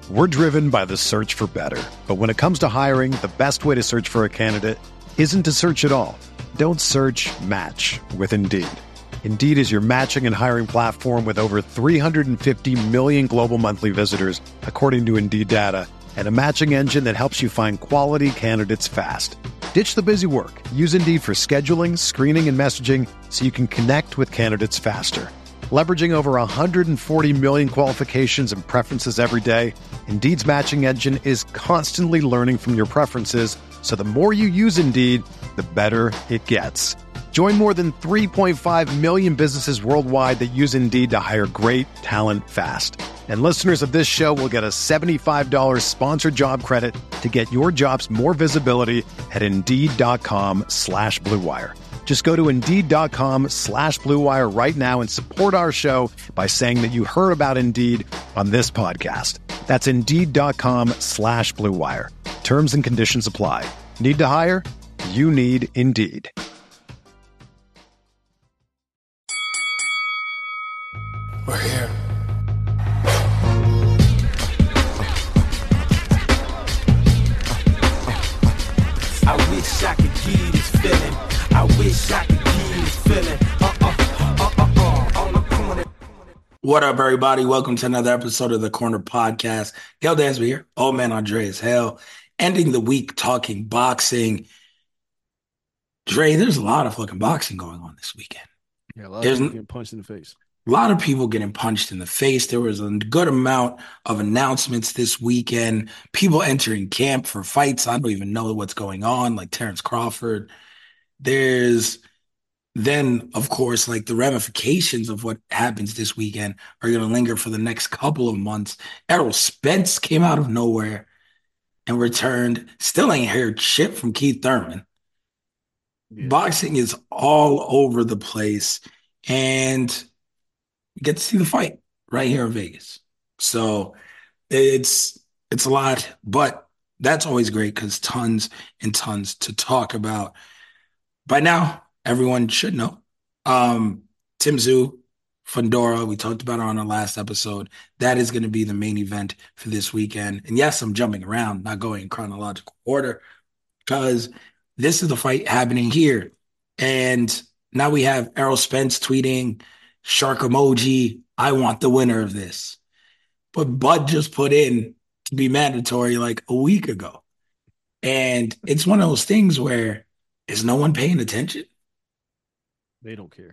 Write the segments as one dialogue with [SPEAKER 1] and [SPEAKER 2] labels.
[SPEAKER 1] We're driven by the search for better. But when it comes to hiring, the best way to search for a candidate isn't to search at all. Don't search, match with Indeed. Indeed is your matching and hiring platform with over 350 million global monthly visitors, according to Indeed data, and a matching engine that helps you find quality candidates fast. Ditch the busy work. Use Indeed for scheduling, screening, and messaging so you can connect with candidates faster. Leveraging over 140 million qualifications and preferences every day, Indeed's matching engine is constantly learning from your preferences, so the more you use Indeed, the better it gets. Join more than 3.5 million businesses worldwide that use Indeed to hire great talent fast. And listeners of this show will get a $75 sponsored job credit to get your jobs more visibility at Indeed.com/Blue Wire. Just go to Indeed.com/Blue Wire right now and support our show by saying that you heard about Indeed on this podcast. That's Indeed.com/Blue Wire. Terms and conditions apply. Need to hire? You need Indeed.
[SPEAKER 2] We're here. I wish I could give you this feeling. I wish I could give you this feeling. On the corner. What up, everybody? Welcome to another episode of the Corner Podcast. Gail Dansby here. Old man Andreas Hale. Ending the week talking boxing. Dre, there's a lot of fucking boxing going on this weekend.
[SPEAKER 3] Yeah, a lot of people getting punched in the face.
[SPEAKER 2] A lot of people getting punched in the face. There was a good amount of announcements this weekend. People entering camp for fights. I don't even know what's going on, like Terrence Crawford. There's then, of course, like the ramifications of what happens this weekend are going to linger for the next couple of months. Errol Spence came out of nowhere and returned. Still ain't heard shit from Keith Thurman. Yeah. Boxing is all over the place. And you get to see the fight right here in Vegas. So it's a lot, but that's always great because tons and tons to talk about. By now, everyone should know. Tim Tszyu, Fundora, we talked about it on our last episode. That is going to be the main event for this weekend. And yes, I'm jumping around, not going in chronological order, because this is the fight happening here. And now we have Errol Spence tweeting, shark emoji, I want the winner of this. But Bud just put in to be mandatory like a week ago. And it's one of those things where is no one paying attention?
[SPEAKER 3] They don't care.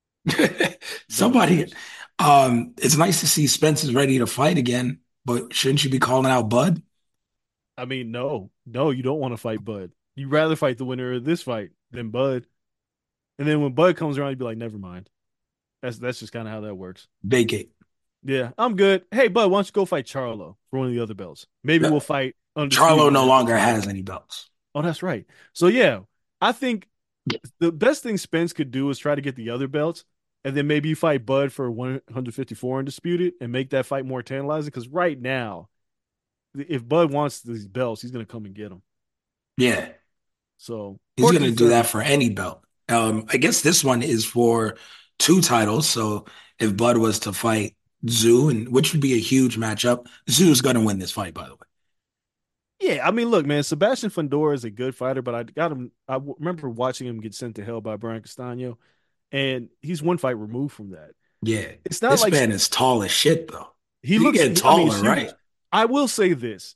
[SPEAKER 2] Somebody, it's nice to see Spence is ready to fight again, but shouldn't you be calling out Bud?
[SPEAKER 3] I mean, no, you don't want to fight Bud. You'd rather fight the winner of this fight than Bud. And then when Bud comes around, you'd be like, never mind. That's just kind of how that works.
[SPEAKER 2] Vacate.
[SPEAKER 3] Yeah, I'm good. Hey, Bud, why don't you go fight Charlo for one of the other belts? Maybe we'll fight.
[SPEAKER 2] Charlo no longer has any belts.
[SPEAKER 3] Oh, that's right. So, yeah, I think the best thing Spence could do is try to get the other belts, and then maybe you fight Bud for 154 undisputed and make that fight more tantalizing. Because right now, if Bud wants these belts, he's going to come and get them.
[SPEAKER 2] Yeah.
[SPEAKER 3] So
[SPEAKER 2] he's going to do that for any belt. I guess this one is for 2 titles. So if Bud was to fight Tszyu, and which would be a huge matchup, Tzew's going to win this fight, by the way.
[SPEAKER 3] Yeah, I mean, look, man, Sebastian Fundora is a good fighter, but I remember watching him get sent to hell by Brian Castano, and he's one fight removed from that.
[SPEAKER 2] Yeah,
[SPEAKER 3] it's not
[SPEAKER 2] this
[SPEAKER 3] like
[SPEAKER 2] man is tall as shit, though.
[SPEAKER 3] He looks
[SPEAKER 2] getting taller, right?
[SPEAKER 3] I will say this: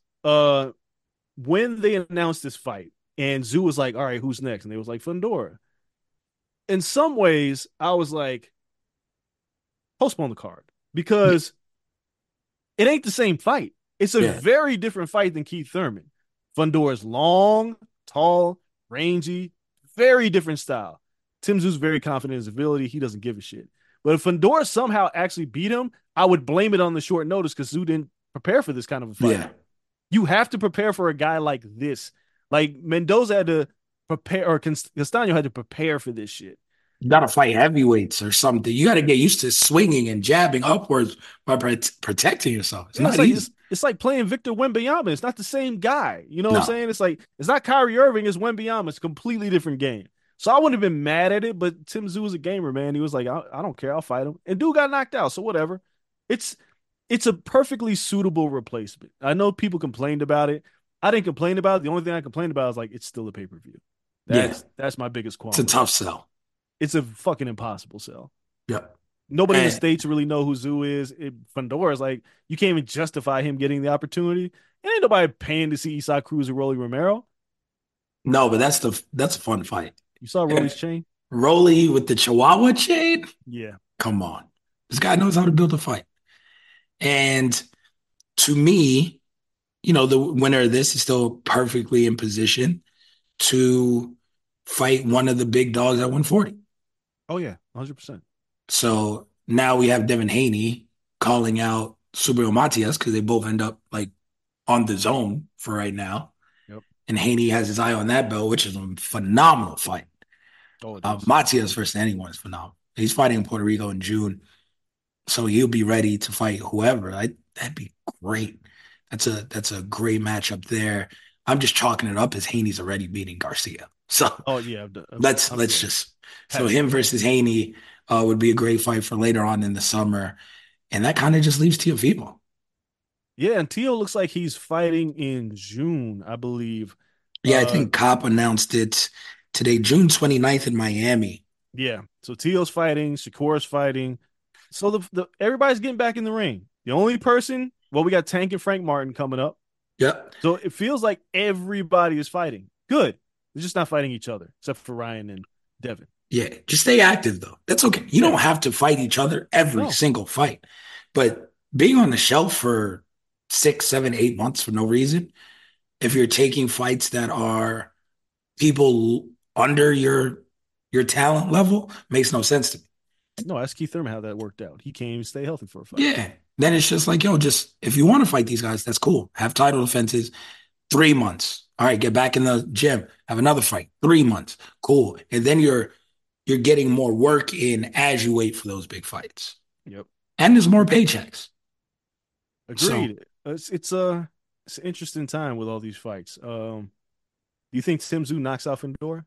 [SPEAKER 3] when they announced this fight, and Tszyu was like, "All right, who's next?" and they was like, "Fundora." In some ways, I was like, postpone the card because it ain't the same fight. It's a very different fight than Keith Thurman. Fundora's long, tall, rangy, very different style. Tim Tszyu's very confident in his ability. He doesn't give a shit. But if Fundora somehow actually beat him, I would blame it on the short notice because Tszyu didn't prepare for this kind of a fight.
[SPEAKER 2] Yeah.
[SPEAKER 3] You have to prepare for a guy like this. Like Mendoza had to prepare, or Castano had to prepare for this shit.
[SPEAKER 2] You got to fight heavyweights or something. You got to get used to swinging and jabbing upwards by protecting yourself. It's not easy.
[SPEAKER 3] It's like playing Victor Wembanyama. It's not the same guy. You know what I'm saying? It's like, it's not Kyrie Irving, it's Wembanyama. It's a completely different game. So I wouldn't have been mad at it, but Tim Tszyu was a gamer, man. He was like, I don't care. I'll fight him. And dude got knocked out, so whatever. it's a perfectly suitable replacement. I know people complained about it. I didn't complain about it. The only thing I complained about is like it's still a pay per view.
[SPEAKER 2] Yeah,
[SPEAKER 3] That's my biggest
[SPEAKER 2] it's a
[SPEAKER 3] qualm with it.
[SPEAKER 2] tough sell.
[SPEAKER 3] It's a fucking impossible sell.
[SPEAKER 2] Yeah.
[SPEAKER 3] Nobody in the
[SPEAKER 2] And
[SPEAKER 3] states really know who Zoo is. Fundora is like you can't even justify him getting the opportunity. And ain't nobody paying to see Isaac Cruz or Rolly Romero.
[SPEAKER 2] no, but that's a fun fight.
[SPEAKER 3] You saw Rolly's chain?
[SPEAKER 2] Rolly with the Chihuahua chain?
[SPEAKER 3] Yeah.
[SPEAKER 2] Come on. This guy knows how to build a fight. And to me, the winner of this is still perfectly in position to fight one of the big dogs at 140.
[SPEAKER 3] Oh yeah, 100%.
[SPEAKER 2] So now we have Devin Haney calling out Subriel Matias because they both end up like on the zone for right now.
[SPEAKER 3] Yep.
[SPEAKER 2] And Haney has his eye on that belt, which is a phenomenal fight.
[SPEAKER 3] Oh, it is.
[SPEAKER 2] Matias versus anyone is phenomenal. He's fighting in Puerto Rico in June, so he'll be ready to fight whoever. That'd be great. That's a great matchup there. I'm just chalking it up as Haney's already beating Garcia. So
[SPEAKER 3] Oh yeah,
[SPEAKER 2] let's
[SPEAKER 3] yeah.
[SPEAKER 2] just so
[SPEAKER 3] Has
[SPEAKER 2] him
[SPEAKER 3] to.
[SPEAKER 2] versus Haney would be a great fight for later on in the summer, and that kind of just leaves Teofimo.
[SPEAKER 3] Yeah, and Tio looks like he's fighting in June, I believe.
[SPEAKER 2] Yeah, I
[SPEAKER 3] Uh
[SPEAKER 2] think Cop announced it today, June 29th in Miami.
[SPEAKER 3] yeah. So Tio's fighting, Shakur's fighting. So the everybody's getting back in the ring. The only person, well, we got Tank and Frank Martin coming up.
[SPEAKER 2] Yep.
[SPEAKER 3] So it feels like everybody is fighting. Good. They're just not fighting each other, except for Ryan and Devin.
[SPEAKER 2] Yeah, just stay active though. That's okay. You
[SPEAKER 3] Yeah.
[SPEAKER 2] don't have to fight each other every
[SPEAKER 3] No.
[SPEAKER 2] single fight, but being on the shelf for 6, 7, 8 months for no reason, if you're taking fights that are people under your talent level, makes no sense to me.
[SPEAKER 3] No, ask Keith Thurman how that worked out. He can't even stay healthy for a fight.
[SPEAKER 2] Yeah. Then it's just like, yo, just if you want to fight these guys, that's cool. Have title defenses, 3 months. All right, get back in the gym, have another fight, 3 months. Cool. And then you're getting more work in as you wait for those big fights.
[SPEAKER 3] Yep.
[SPEAKER 2] And there's more paychecks. So
[SPEAKER 3] Agreed. It's an interesting time with all these fights. Do you think Tim Tszyu knocks out Fedor?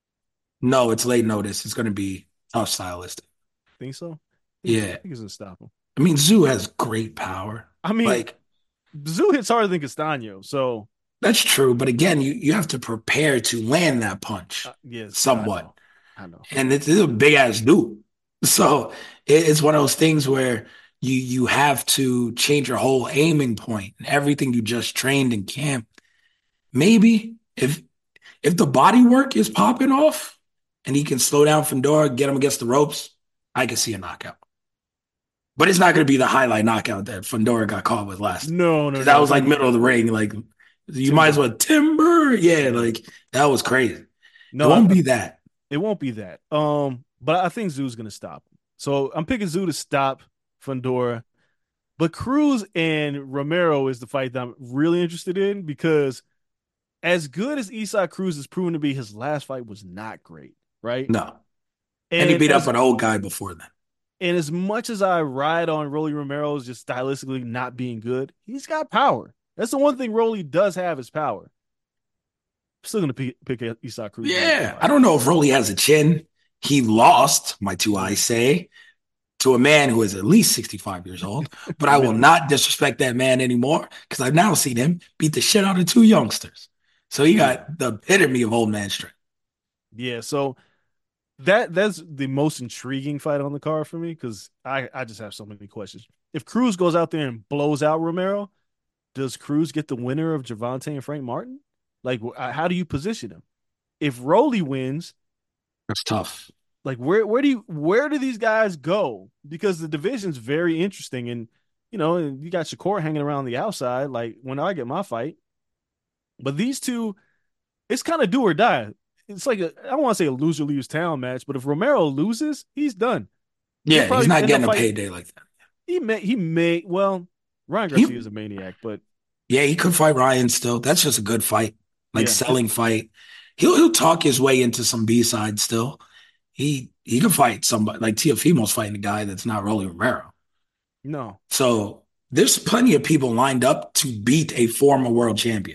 [SPEAKER 2] no, it's late notice. It's gonna be tough stylistic.
[SPEAKER 3] Think so? I
[SPEAKER 2] Yeah.
[SPEAKER 3] think it's gonna stop him.
[SPEAKER 2] I mean, Zoo has great power.
[SPEAKER 3] I mean,
[SPEAKER 2] Like,
[SPEAKER 3] Tszyu hits harder than Castano, so
[SPEAKER 2] that's true. But again, you have to prepare to land that punch
[SPEAKER 3] yes, I
[SPEAKER 2] somewhat.
[SPEAKER 3] know, I know.
[SPEAKER 2] And it's a big ass dude. So it's one of those things where you have to change your whole aiming point and everything you just trained in camp. Maybe if the body work is popping off and he can slow down Fedor, get him against the ropes, I can see a knockout. But it's not going to be the highlight knockout that Fedor got caught with last.
[SPEAKER 3] No, no,
[SPEAKER 2] Because that
[SPEAKER 3] no.
[SPEAKER 2] was like middle of the ring. Like you might as
[SPEAKER 3] Timber.
[SPEAKER 2] well timber. Yeah, like that was crazy. It
[SPEAKER 3] No,
[SPEAKER 2] won't be that.
[SPEAKER 3] it won't be that. But I think Zoo's gonna stop him. So I'm picking Zoo to stop Fundora. But Cruz and Romero is the fight that I'm really interested in because as good as Isaac Cruz has proven to be, his last fight was not great, right?
[SPEAKER 2] No. And he
[SPEAKER 3] And
[SPEAKER 2] beat up an old guy before that.
[SPEAKER 3] as much as I ride on Rolly Romero's just stylistically not being good, he's got power. That's the one thing Rolly does have is power. I'm still gonna pick Isaac Cruz.
[SPEAKER 2] Yeah. I don't know if Rolly has a chin. He lost, my two eyes say, to a man who is at least 65 years old. But I will not disrespect that man anymore because I've now seen him beat the shit out of two youngsters. So he got the epitome of old man strength.
[SPEAKER 3] Yeah, so that's the most intriguing fight on the card for me because I just have so many questions. If Cruz goes out there and blows out Romero, does Cruz get the winner of Javante and Frank Martin? Like, how do you position him? If Rolly wins,
[SPEAKER 2] That's tough.
[SPEAKER 3] like where do these guys go? Because the division's very interesting, and you got Shakur hanging around the outside. Like when I get my fight, but these two, it's kind of do or die. It's like I don't want to say a loser leaves town match, but if Romero loses, he's done. He'll
[SPEAKER 2] Yeah, he's
[SPEAKER 3] probably
[SPEAKER 2] not
[SPEAKER 3] end up
[SPEAKER 2] getting a
[SPEAKER 3] fighting.
[SPEAKER 2] payday like that.
[SPEAKER 3] He may well Ryan
[SPEAKER 2] He,
[SPEAKER 3] Garcia is a maniac, but
[SPEAKER 2] yeah, he could fight Ryan still. That's just a good fight, like
[SPEAKER 3] yeah,
[SPEAKER 2] selling fight. He'll talk his way into some B side still. He can fight somebody like Teofimo's fighting a guy that's not Rolly Romero.
[SPEAKER 3] no,
[SPEAKER 2] So there's plenty of people lined up to beat a former world champion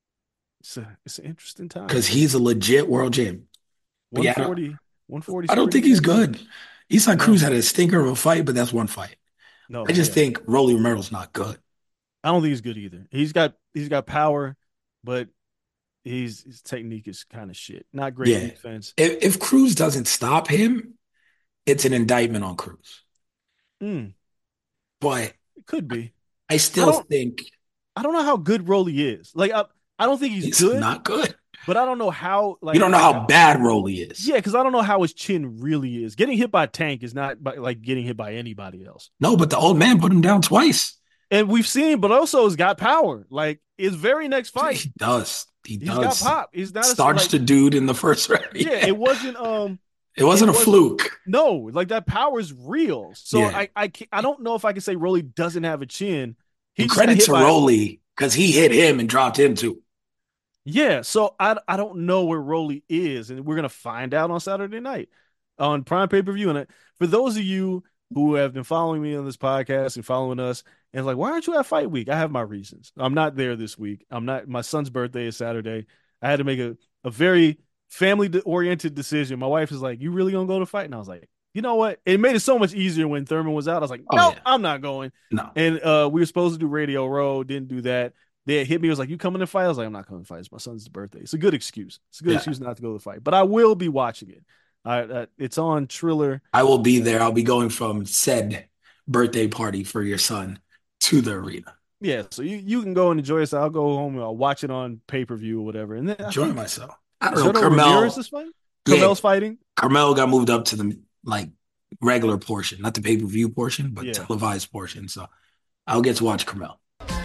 [SPEAKER 3] it's an interesting time.
[SPEAKER 2] because he's a legit world champion. But yeah,
[SPEAKER 3] 140, 140 is
[SPEAKER 2] I don't
[SPEAKER 3] pretty
[SPEAKER 2] think he's
[SPEAKER 3] good.
[SPEAKER 2] good. Isaac
[SPEAKER 3] No,
[SPEAKER 2] Cruz had a stinker of a fight, but that's one fight.
[SPEAKER 3] No,
[SPEAKER 2] I just
[SPEAKER 3] yeah.
[SPEAKER 2] think Rolly Romero's not good.
[SPEAKER 3] I don't think he's good either. He's got power, but his technique is kind of shit. Not great
[SPEAKER 2] Yeah.
[SPEAKER 3] defense.
[SPEAKER 2] If Cruz doesn't stop him, it's an indictment on Cruz.
[SPEAKER 3] Mm,
[SPEAKER 2] But
[SPEAKER 3] it could be.
[SPEAKER 2] I
[SPEAKER 3] I
[SPEAKER 2] still
[SPEAKER 3] don't
[SPEAKER 2] think
[SPEAKER 3] I don't know how good Rolly is. Like I don't think he's
[SPEAKER 2] he's
[SPEAKER 3] good,
[SPEAKER 2] not good.
[SPEAKER 3] but I don't know how
[SPEAKER 2] You don't know
[SPEAKER 3] like
[SPEAKER 2] how bad Rolly is.
[SPEAKER 3] yeah, because I don't know how his chin really is. Getting hit by Tank is not like getting hit by anybody else.
[SPEAKER 2] No, but the old man put him down twice.
[SPEAKER 3] And we've seen, but also has got power. Like his very next fight,
[SPEAKER 2] He does. He
[SPEAKER 3] he's got
[SPEAKER 2] does.
[SPEAKER 3] pop. He's not a
[SPEAKER 2] Starched
[SPEAKER 3] like
[SPEAKER 2] the dude in the first round.
[SPEAKER 3] yeah.
[SPEAKER 2] Yeah. It
[SPEAKER 3] It
[SPEAKER 2] wasn't a
[SPEAKER 3] was
[SPEAKER 2] fluke.
[SPEAKER 3] no like that power is real. So
[SPEAKER 2] Yeah.
[SPEAKER 3] I don't know if I can say Rolly doesn't have a chin. He
[SPEAKER 2] And
[SPEAKER 3] just got
[SPEAKER 2] credit
[SPEAKER 3] hit
[SPEAKER 2] to
[SPEAKER 3] by
[SPEAKER 2] Rolly because he hit him and dropped him too.
[SPEAKER 3] yeah. So I don't know where Rolly is, and we're gonna find out on Saturday night on Prime Pay Per View. And for those of you who have been following me on this podcast and following us, and it's like, why aren't you at Fight Week? I have my reasons. I'm not there this week. I'm not. My son's birthday is Saturday. I had to make a very family oriented decision. My wife is like, "You really gonna go to fight?" And I was like, "You know what?" It made it so much easier when Thurman was out. I was like,
[SPEAKER 2] Oh,
[SPEAKER 3] "Nope,
[SPEAKER 2] yeah.
[SPEAKER 3] I'm not going."
[SPEAKER 2] No.
[SPEAKER 3] And we were supposed to do Radio Row, didn't do that. They hit me. It was like, "You coming to fight?" I was like, "I'm not coming to fight. It's my son's birthday." It's a good excuse. It's a good
[SPEAKER 2] Yeah.
[SPEAKER 3] excuse not to go to the fight. But I will be watching it. It's on Triller.
[SPEAKER 2] I will be there. I'll be going from said birthday party for your son to the arena.
[SPEAKER 3] Yeah, so you can go and enjoy it. I'll go home and I'll watch it on pay per view or whatever. And then I
[SPEAKER 2] Enjoy
[SPEAKER 3] think
[SPEAKER 2] myself. I don't know.
[SPEAKER 3] Zerto Ramirez is
[SPEAKER 2] Carmel.
[SPEAKER 3] fighting.
[SPEAKER 2] Yeah.
[SPEAKER 3] Carmel's fighting.
[SPEAKER 2] Carmel got moved up to the like regular portion, not the pay-per-view portion, but
[SPEAKER 3] Yeah.
[SPEAKER 2] televised portion. So I'll get to watch Carmel.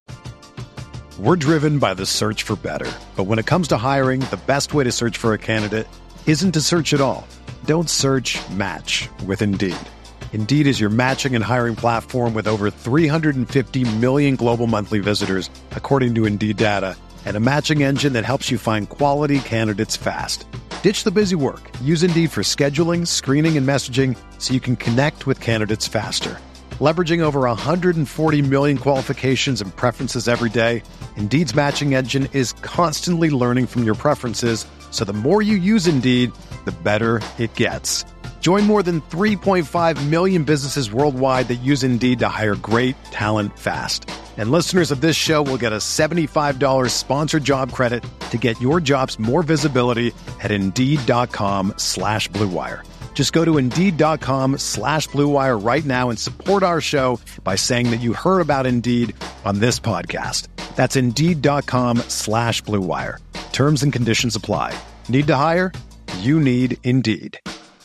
[SPEAKER 1] We're driven by the search for better. But when it comes to hiring, the best way to search for a candidate isn't to search at all. Don't search, match with Indeed. Indeed is your matching and hiring platform with over 350 million global monthly visitors, according to Indeed data, and a matching engine that helps you find quality candidates fast. Ditch the busy work. Use Indeed for scheduling, screening, and messaging so you can connect with candidates faster. Leveraging over 140 million qualifications and preferences every day, Indeed's matching engine is constantly learning from your preferences, so the more you use Indeed, the better it gets. Join more than 3.5 million businesses worldwide that use Indeed to hire great talent fast. And listeners of this show will get a $75 sponsored job credit to get your jobs more visibility at Indeed.com/Blue Wire. Just go to Indeed.com/Blue Wire right now and support our show by saying that you heard about Indeed on this podcast. That's Indeed.com/Blue Wire. Terms and conditions apply. Need to hire? You need Indeed.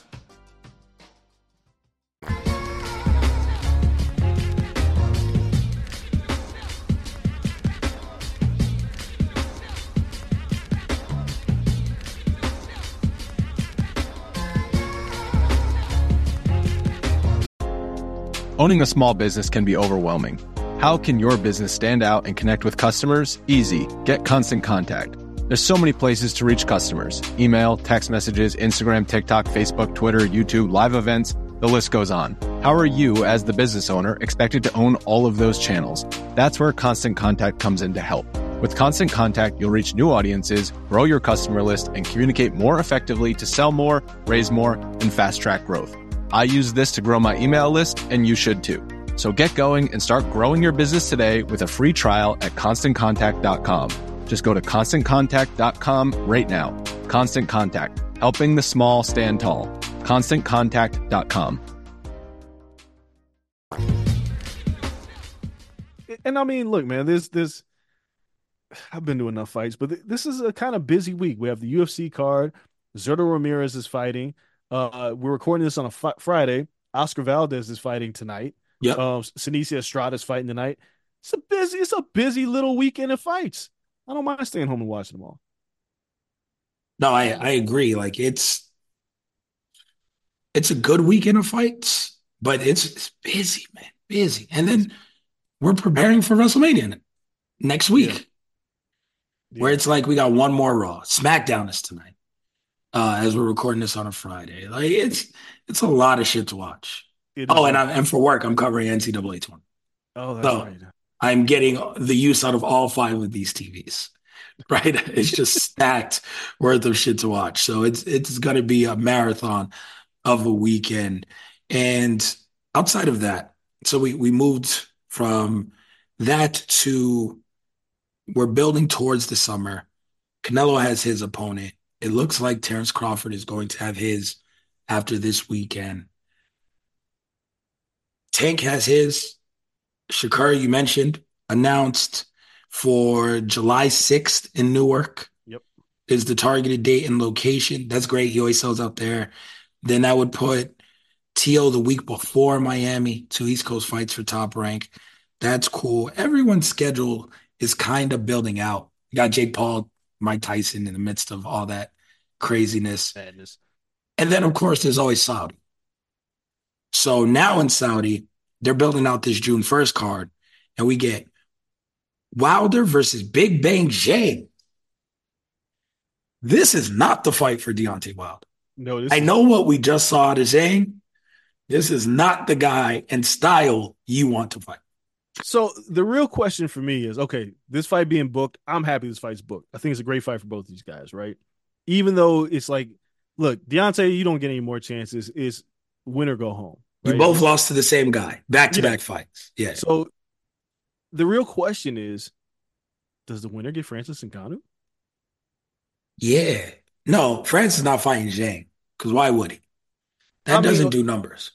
[SPEAKER 4] Owning a small business can be overwhelming. How can your business stand out and connect with customers? Easy. Get Constant Contact. There's so many places to reach customers. Email, text messages, Instagram, TikTok, Facebook, Twitter, YouTube, live events, the list goes on. How are you, as the business owner, expected to own all of those channels? That's where Constant Contact comes in to help. With Constant Contact, you'll reach new audiences, grow your customer list, and communicate more effectively to sell more, raise more, and fast-track growth. I use this to grow my email list, and you should too. So get going and start growing your business today with a free trial at ConstantContact.com. Just go to ConstantContact.com right now. Constant Contact, helping the small stand tall. ConstantContact.com.
[SPEAKER 3] And I mean, look, man, this I've been to enough fights, but this is a kind of busy week. We have the UFC card. Zerto Ramirez is fighting. We're recording this on a Friday. Oscar Valdez is fighting tonight.
[SPEAKER 2] Yep.
[SPEAKER 3] Senicia Estrada is fighting tonight. It's a busy little weekend of fights. I don't mind staying home and watching them all.
[SPEAKER 2] No, I agree. Like it's a good weekend of fights, but it's busy, man. Busy. And then we're preparing for WrestleMania next week.
[SPEAKER 3] Yeah.
[SPEAKER 2] Where it's like we got one more Raw. SmackDown is tonight. As we're recording this on a Friday. Like it's a lot of shit to watch. And for work, I'm covering NCAA 20.
[SPEAKER 3] Oh, that's right.
[SPEAKER 2] I'm getting the use out of all 5 of these TVs. Right? It's just stacked worth of shit to watch. So it's gonna be a marathon of a weekend. And outside of that, So we moved from that to we're building towards the summer. Canelo has his opponent. It looks like Terrence Crawford is going to have his after this weekend. Tank has his. Shakur, you mentioned, announced for July 6th in Newark
[SPEAKER 3] Yep.
[SPEAKER 2] is the targeted date and location. That's great. He always sells out there. Then I would put T.O. the week before Miami, 2 East Coast fights for Top Rank. That's cool. Everyone's schedule is kind of building out. You got Jake Paul, Mike Tyson in the midst of all that craziness.
[SPEAKER 3] Madness.
[SPEAKER 2] And then, of course, there's always Saudi. So now in Saudi, they're building out this June 1st card, and we get Wilder versus Big Bang Zhang. This is not the fight for Deontay Wilder.
[SPEAKER 3] No,
[SPEAKER 2] I know what we just saw out of Zhang. This is not the guy and style you want to fight.
[SPEAKER 3] So the real question for me is, okay, this fight being booked, I'm happy this fight's booked. I think it's a great fight for both these guys, right? Even though it's like, look, Deontay, you don't get any more chances. It's win or go home. Right?
[SPEAKER 2] You both lost to the same guy, back-to-back fights. Yeah.
[SPEAKER 3] So the real question is, does the winner get Francis Ngannou?
[SPEAKER 2] Yeah. No, France is not fighting Zhang, because why would he? That doesn't do numbers.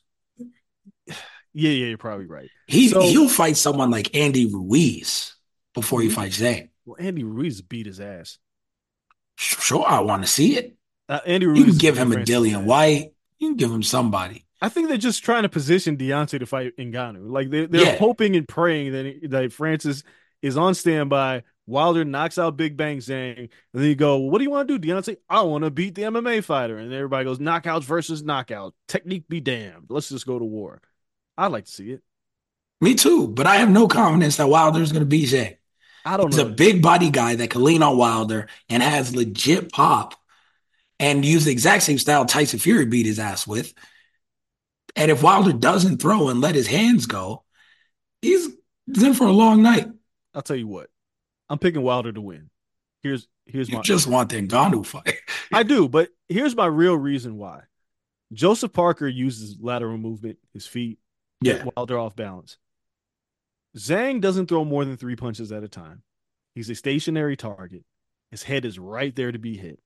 [SPEAKER 3] Yeah, you're probably right.
[SPEAKER 2] He'll fight someone like Andy Ruiz before he fights Zhang.
[SPEAKER 3] Well, Andy Ruiz beat his ass.
[SPEAKER 2] Sure, I want to see it.
[SPEAKER 3] Andy Ruiz.
[SPEAKER 2] You can give him a Dillian White. You can give him somebody.
[SPEAKER 3] I think they're just trying to position Deontay to fight Ngannou. Like they're hoping and praying that Francis is on standby. Wilder knocks out Big Bang Zhang, and then you go, well, what do you want to do, Deontay? I want to beat the MMA fighter. And everybody goes, knockouts versus knockout. Technique be damned. Let's just go to war. I'd like to see it.
[SPEAKER 2] Me too, but I have no confidence that Wilder's going to beat Zhang.
[SPEAKER 3] I don't know.
[SPEAKER 2] He's a big body guy that can lean on Wilder and has legit pop and use the exact same style Tyson Fury beat his ass with. And if Wilder doesn't throw and let his hands go, he's in for a long night.
[SPEAKER 3] I'll tell you what. I'm picking Wilder to win. Here's
[SPEAKER 2] you just want the Ngannou fight.
[SPEAKER 3] I do, but here's my real reason why. Joseph Parker uses lateral movement, his feet, Wilder off balance. Zhang doesn't throw more than 3 punches at a time. He's a stationary target. His head is right there to be hit.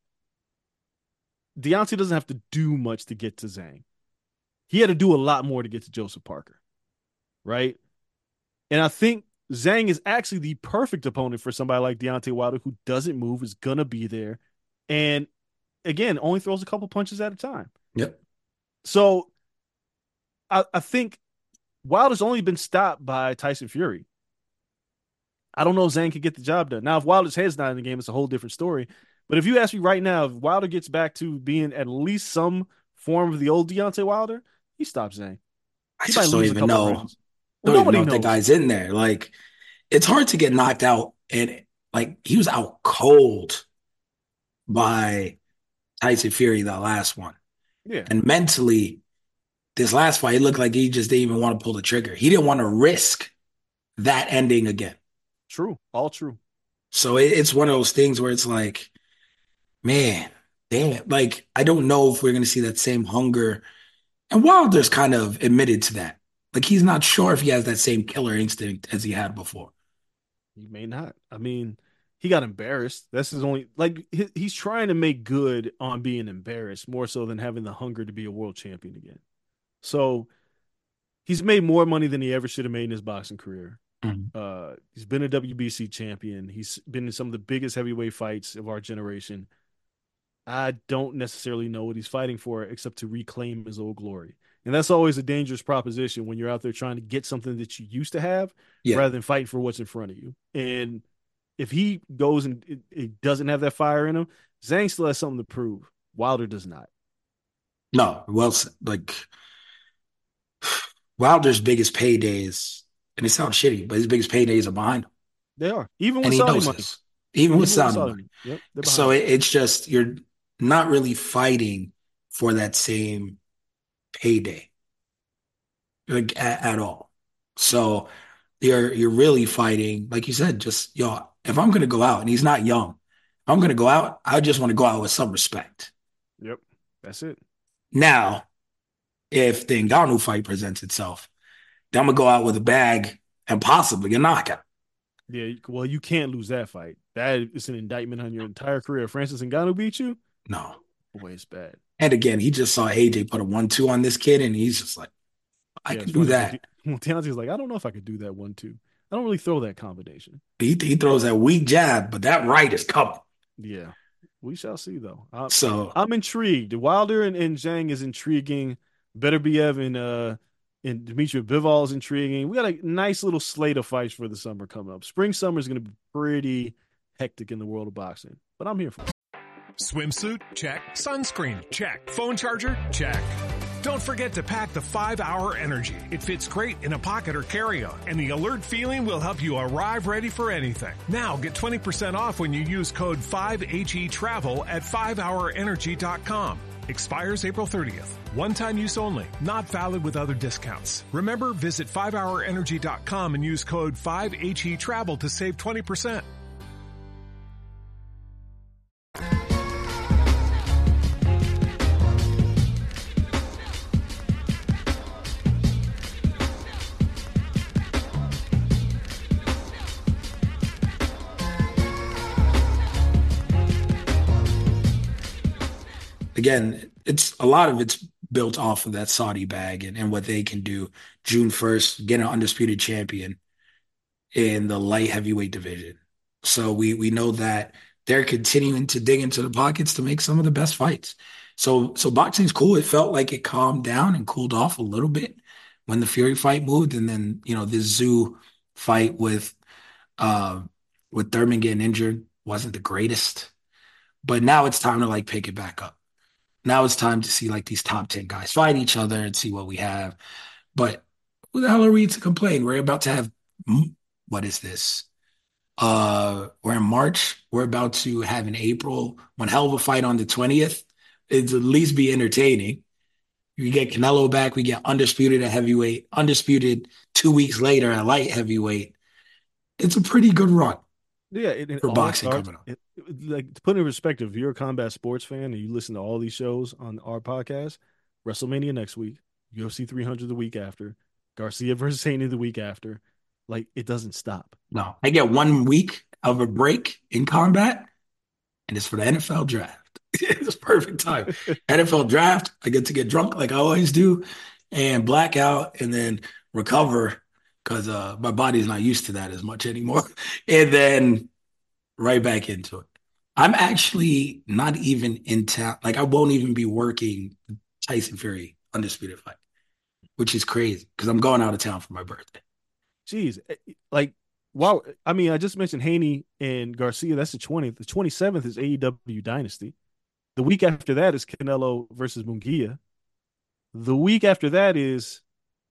[SPEAKER 3] Deontay doesn't have to do much to get to Zhang. He had to do a lot more to get to Joseph Parker, right? And I think Zhang is actually the perfect opponent for somebody like Deontay Wilder who doesn't move, is going to be there, and, again, only throws a couple punches at a time.
[SPEAKER 2] Yep.
[SPEAKER 3] So I think Wilder's only been stopped by Tyson Fury. I don't know if Zhang could get the job done. Now, if Wilder's head's not in the game, it's a whole different story. But if you ask me right now, if Wilder gets back to being at least some form of the old Deontay Wilder, he stops Zhang.
[SPEAKER 2] I just don't even know.
[SPEAKER 3] Well, nobody knows.
[SPEAKER 2] The guy's in there. Like, it's hard to get knocked out. And, like, he was out cold by Tyson Fury, the last one.
[SPEAKER 3] Yeah.
[SPEAKER 2] And mentally, this last fight, it looked like he just didn't even want to pull the trigger. He didn't want to risk that ending again.
[SPEAKER 3] True. All true.
[SPEAKER 2] So it's one of those things where it's like, man, damn. Like, I don't know if we're going to see that same hunger. And Wilder's kind of admitted to that. Like, he's not sure if he has that same killer instinct as he had before.
[SPEAKER 3] He may not. I mean, he got embarrassed. That's his only, like, he's trying to make good on being embarrassed more so than having the hunger to be a world champion again. So he's made more money than he ever should have made in his boxing career.
[SPEAKER 2] Mm-hmm.
[SPEAKER 3] He's been a WBC champion. He's been in some of the biggest heavyweight fights of our generation. I don't necessarily know what he's fighting for except to reclaim his old glory. And that's always a dangerous proposition when you're out there trying to get something that you used to have rather than fighting for what's in front of you. And if he goes and it doesn't have that fire in him, Zhang still has something to prove. Wilder does not.
[SPEAKER 2] No, well, like, Wilder's biggest paydays, and it sounds shitty, but his biggest paydays are behind him.
[SPEAKER 3] They are. Even with Saudi money.
[SPEAKER 2] Even with Saudi money.
[SPEAKER 3] Yep,
[SPEAKER 2] so it's just, you're not really fighting for that same payday, like, at all. So you're really fighting, like you said, just, if I'm going to go out, and he's not young, if I'm going to go out, I just want to go out with some respect.
[SPEAKER 3] Yep, that's it.
[SPEAKER 2] Now, if the Ngannou fight presents itself, I'm gonna go out with a bag and possibly a knockout.
[SPEAKER 3] Yeah, well, you can't lose that fight. That is an indictment on your entire career. Francis Ngannou beat you?
[SPEAKER 2] No.
[SPEAKER 3] Boy, it's bad.
[SPEAKER 2] And again, he just saw AJ put a 1-2 on this kid, and he's just like, I can do that.
[SPEAKER 3] Deontay's like, I don't know if I could do that 1-2. I don't really throw that combination.
[SPEAKER 2] He throws that weak jab, but that right is coming.
[SPEAKER 3] Yeah, we shall see though. I'm intrigued. Wilder and Zhang is intriguing. Beterbiev and Dmitry Bivol is intriguing. We got a nice little slate of fights for the summer coming up. Spring summer is going to be pretty hectic in the world of boxing, but I'm here for it.
[SPEAKER 5] Swimsuit? Check. Sunscreen? Check. Phone charger? Check. Don't forget to pack the 5-Hour Energy. It fits great in a pocket or carry-on, and the alert feeling will help you arrive ready for anything. Now get 20% off when you use code 5HETRAVEL at 5hourenergy.com. Expires April 30th. One-time use only. Not valid with other discounts. Remember, visit 5hourenergy.com and use code 5HETRAVEL to save 20%.
[SPEAKER 2] Again, it's a lot of it's built off of that Saudi bag and what they can do. June 1st, get an undisputed champion in the light heavyweight division. So we know that they're continuing to dig into the pockets to make some of the best fights. So boxing's cool. It felt like it calmed down and cooled off a little bit when the Fury fight moved, and then this Tszyu fight with Thurman getting injured wasn't the greatest. But now it's time to like pick it back up. Now it's time to see like these top 10 guys fight each other and see what we have. But who the hell are we to complain? We're about to have, what is this? We're in March. We're about to have in April one hell of a fight on the 20th. It's at least be entertaining. We get Canelo back. We get undisputed at heavyweight, undisputed 2 weeks later at light heavyweight. It's a pretty good run.
[SPEAKER 3] Yeah,
[SPEAKER 2] for boxing coming up.
[SPEAKER 3] Like, to put in perspective, if you're a combat sports fan and you listen to all these shows on our podcast, WrestleMania next week, UFC 300 the week after, Garcia versus Haney the week after, like, it doesn't stop.
[SPEAKER 2] No, I get 1 week of a break in combat, and it's for the NFL draft. It's perfect time. NFL draft, I get to get drunk like I always do, and blackout, and then recover because my body's not used to that as much anymore. And then right back into it. I'm actually not even in town. Like, I won't even be working Tyson Fury undisputed fight, which is crazy because I'm going out of town for my birthday.
[SPEAKER 3] Jeez. Like, wow. I mean, I just mentioned Haney and Garcia. That's the 20th. The 27th is AEW Dynasty. The week after that is Canelo versus Munguia. The week after that is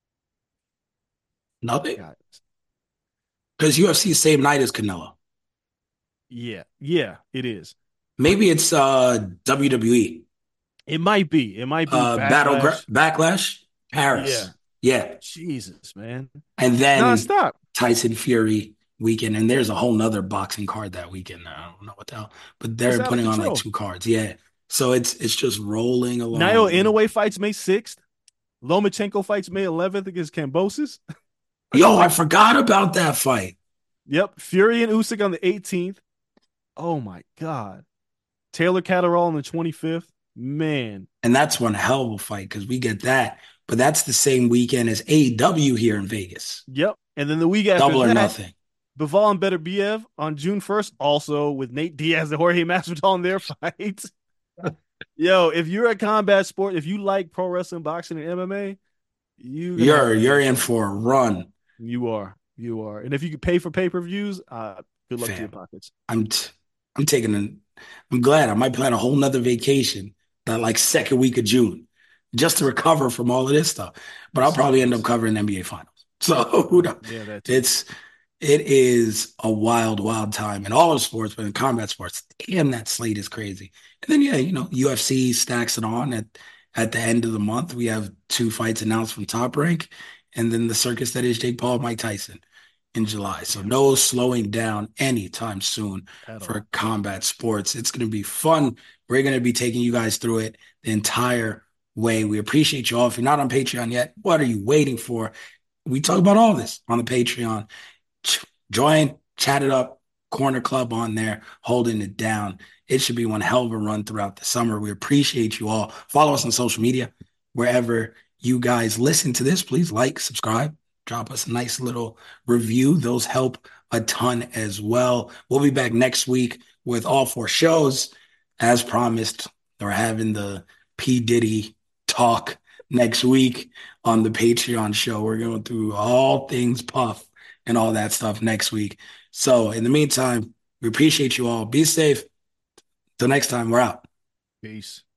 [SPEAKER 2] nothing. Because UFC same night as Canelo.
[SPEAKER 3] Yeah, it is.
[SPEAKER 2] Maybe it's WWE.
[SPEAKER 3] It might be.
[SPEAKER 2] Backlash, Paris. Yeah.
[SPEAKER 3] Jesus, man.
[SPEAKER 2] And then
[SPEAKER 3] nonstop
[SPEAKER 2] Tyson Fury weekend, and there's a whole nother boxing card that weekend. I don't know what the hell, but they're putting on like 2 cards. Yeah. So it's just rolling along.
[SPEAKER 3] Naoya Inoue fights May 6th. Lomachenko fights May 11th against Kambosos.
[SPEAKER 2] Yo, I forgot about that fight.
[SPEAKER 3] Yep. Fury and Usyk on the 18th. Oh my God. Taylor Catterall on the 25th. Man.
[SPEAKER 2] And that's one hell of a fight because we get that. But that's the same weekend as AEW here in Vegas.
[SPEAKER 3] Yep. And then the week after
[SPEAKER 2] Double or nothing.
[SPEAKER 3] Bivol and Beterbiev on June 1st, also with Nate Diaz and Jorge Masvidal in their fight. Yo, if you're a combat sport, if you like pro wrestling, boxing, and MMA, you're in for a run. You are. And if you could pay for pay-per-views, good luck to your pockets.
[SPEAKER 2] I'm glad I might plan a whole nother vacation that like second week of June just to recover from all of this stuff. But I'll probably end up covering NBA finals. So who knows? Yeah, it is a wild, wild time in all of sports, but in combat sports, damn, that slate is crazy. And then, UFC stacks it on at the end of the month. We have 2 fights announced from Top Rank, and then the circus that is Jake Paul, Mike Tyson in July. So no slowing down anytime soon for combat sports. It's going to be fun. We're going to be taking you guys through it the entire way. We appreciate you all. If you're not on Patreon yet, what are you waiting for? We talk about all this on the Patreon. Join, chat it up, Corner Club on there, holding it down. It should be one hell of a run throughout the summer. We appreciate you all. Follow us on social media. Wherever you guys listen to this, please like, subscribe, drop us a nice little review. Those help a ton as well. We'll be back next week with all 4 shows. As promised, we're having the P. Diddy talk next week on the Patreon show. We're going through all things Puff and all that stuff next week. So in the meantime, we appreciate you all. Be safe. Till next time, we're out.
[SPEAKER 3] Peace.